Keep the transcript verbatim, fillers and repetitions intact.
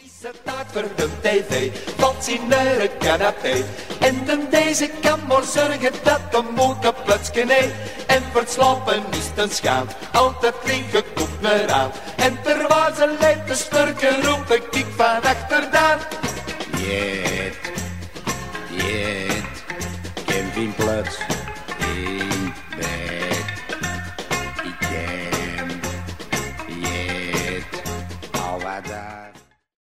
Ze taart voor de tv, valt zien naar het canapé. En dan deze kan maar zorgen dat de moeder plotseling nee. En voor het slapen is het een schaam, altijd vliegen komt me aan. En terwijl ze lijkt te snurken, roep ik van achterdaan. Jet, jet, campingplaats, hey.